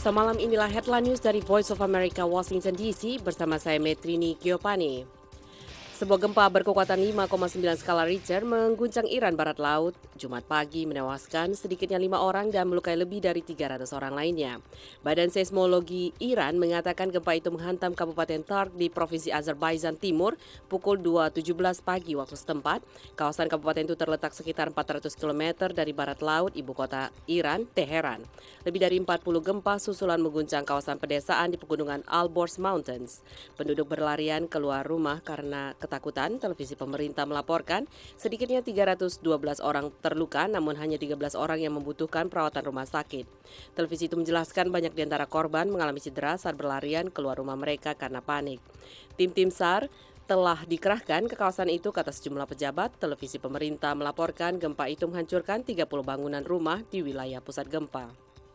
Semalam inilah headline news dari Voice of America Washington DC bersama saya Metrini Giopani. Sebuah gempa berkekuatan 5,9 skala Richter mengguncang Iran Barat Laut Jumat pagi, menewaskan sedikitnya 5 orang dan melukai lebih dari 300 orang lainnya. Badan Seismologi Iran mengatakan gempa itu menghantam Kabupaten Tark di Provinsi Azerbaijan Timur pukul 2.17 pagi waktu setempat. Kawasan kabupaten itu terletak sekitar 400 km dari barat laut ibu kota Iran, Teheran. Lebih dari 40 gempa susulan mengguncang kawasan pedesaan di pegunungan Alborz Mountains. Penduduk berlarian keluar rumah karena ketakutan. Televisi pemerintah melaporkan sedikitnya 312 orang terluka, namun hanya 13 orang yang membutuhkan perawatan rumah sakit. Televisi itu menjelaskan banyak di antara korban mengalami cedera saat berlarian keluar rumah mereka karena panik. Tim SAR telah dikerahkan ke kawasan itu, kata sejumlah pejabat. Televisi pemerintah melaporkan gempa itu menghancurkan 30 bangunan rumah di wilayah pusat gempa.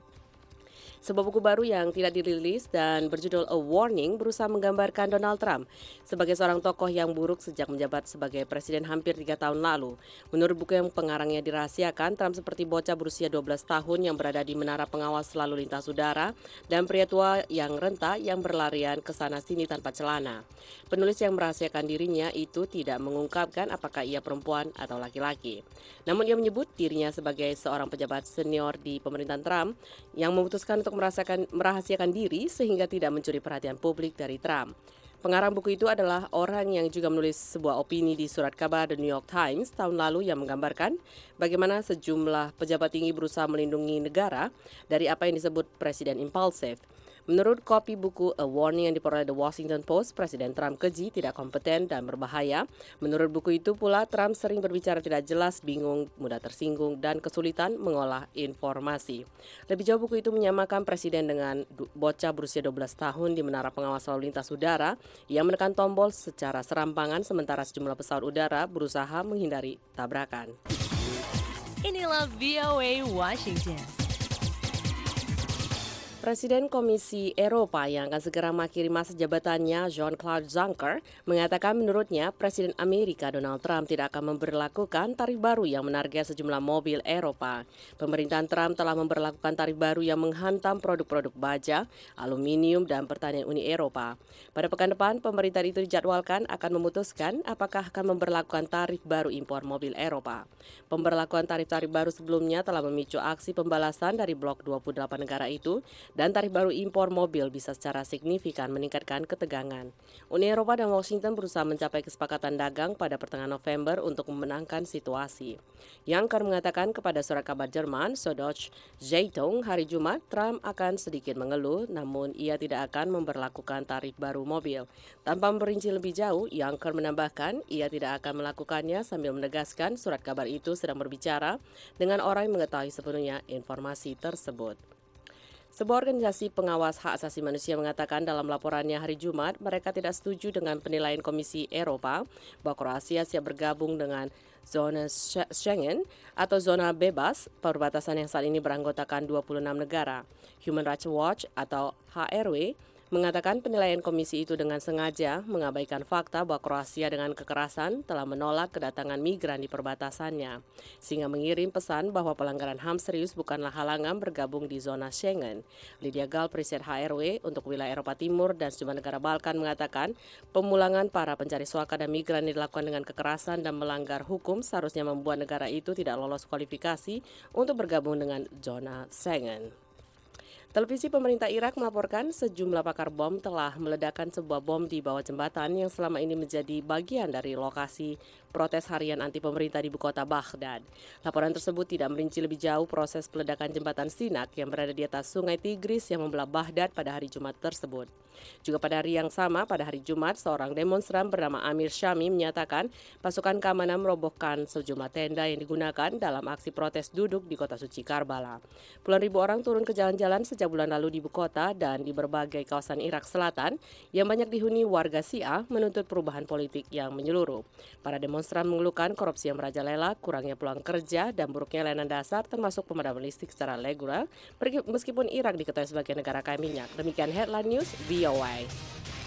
Sebuah buku baru yang tidak dirilis dan berjudul A Warning berusaha menggambarkan Donald Trump sebagai seorang tokoh yang buruk sejak menjabat sebagai presiden hampir 3 tahun lalu. Menurut buku yang pengarangnya dirahasiakan, Trump seperti bocah berusia 12 tahun yang berada di menara pengawas lalu lintas udara dan pria tua yang renta yang berlarian ke sana-sini tanpa celana. Penulis yang merahasiakan dirinya itu tidak mengungkapkan apakah ia perempuan atau laki-laki. Namun ia menyebut dirinya sebagai seorang pejabat senior di pemerintahan Trump yang memutuskan untuk merahasiakan diri sehingga tidak mencuri perhatian publik dari Trump. Pengarang buku itu adalah orang yang juga menulis sebuah opini di surat kabar The New York Times tahun lalu yang menggambarkan bagaimana sejumlah pejabat tinggi berusaha melindungi negara dari apa yang disebut presiden impulsif. Menurut kopi buku A Warning yang diperoleh The Washington Post, Presiden Trump keji, tidak kompeten, dan berbahaya. Menurut buku itu pula, Trump sering berbicara tidak jelas, bingung, mudah tersinggung, dan kesulitan mengolah informasi. Lebih jauh, buku itu menyamakan Presiden dengan bocah berusia 12 tahun di menara pengawas lalu lintas udara yang menekan tombol secara serampangan sementara sejumlah pesawat udara berusaha menghindari tabrakan. Inilah VOA Washington. Presiden Komisi Eropa yang akan segera mengakhiri masa jabatannya, Jean-Claude Juncker, mengatakan menurutnya Presiden Amerika Donald Trump tidak akan memberlakukan tarif baru yang menarget sejumlah mobil Eropa. Pemerintahan Trump telah memberlakukan tarif baru yang menghantam produk-produk baja, aluminium, dan pertanian Uni Eropa. Pada pekan depan, pemerintah itu dijadwalkan akan memutuskan apakah akan memberlakukan tarif baru impor mobil Eropa. Pemberlakuan tarif-tarif baru sebelumnya telah memicu aksi pembalasan dari blok 28 negara itu, dan tarif baru impor mobil bisa secara signifikan meningkatkan ketegangan. Uni Eropa dan Washington berusaha mencapai kesepakatan dagang pada pertengahan November untuk memenangkan situasi. Juncker mengatakan kepada surat kabar Jerman, Süddeutsche Zeitung, hari Jumat, Trump akan sedikit mengeluh, namun ia tidak akan memberlakukan tarif baru mobil. Tanpa memperinci lebih jauh, Juncker menambahkan ia tidak akan melakukannya sambil menegaskan surat kabar itu sedang berbicara dengan orang yang mengetahui sepenuhnya informasi tersebut. Sebuah organisasi pengawas hak asasi manusia mengatakan dalam laporannya hari Jumat, mereka tidak setuju dengan penilaian Komisi Eropa bahwa Kroasia siap bergabung dengan zona Schengen atau zona bebas perbatasan yang saat ini beranggotakan 26 negara. Human Rights Watch atau HRW mengatakan penilaian komisi itu dengan sengaja mengabaikan fakta bahwa Kroasia dengan kekerasan telah menolak kedatangan migran di perbatasannya, sehingga mengirim pesan bahwa pelanggaran HAM serius bukanlah halangan bergabung di zona Schengen. Lydia Gall, Presiden HRW untuk wilayah Eropa Timur dan sejumlah negara Balkan mengatakan pemulangan para pencari suaka dan migran yang dilakukan dengan kekerasan dan melanggar hukum seharusnya membuat negara itu tidak lolos kualifikasi untuk bergabung dengan zona Schengen. Televisi pemerintah Irak melaporkan sejumlah pakar bom telah meledakkan sebuah bom di bawah jembatan yang selama ini menjadi bagian dari lokasi protes harian anti pemerintah di ibu kota Baghdad. Laporan tersebut tidak merinci lebih jauh proses peledakan jembatan Sinak yang berada di atas sungai Tigris yang membelah Baghdad pada hari Jumat tersebut. Juga pada hari yang sama, pada hari Jumat, seorang demonstran bernama Amir Syami menyatakan pasukan keamanan merobohkan sejumlah tenda yang digunakan dalam aksi protes duduk di kota suci Karbala. Puluhan ribu orang turun ke jalan-jalan sejak bulan lalu di ibu kota dan di berbagai kawasan Irak Selatan yang banyak dihuni warga Syiah menuntut perubahan politik yang menyeluruh. Para demonstran mengeluhkan korupsi yang merajalela, kurangnya peluang kerja, dan buruknya layanan dasar termasuk pemadaman listrik secara reguler, meskipun Irak diketahui sebagai negara kaya minyak. Demikian headline news VOA.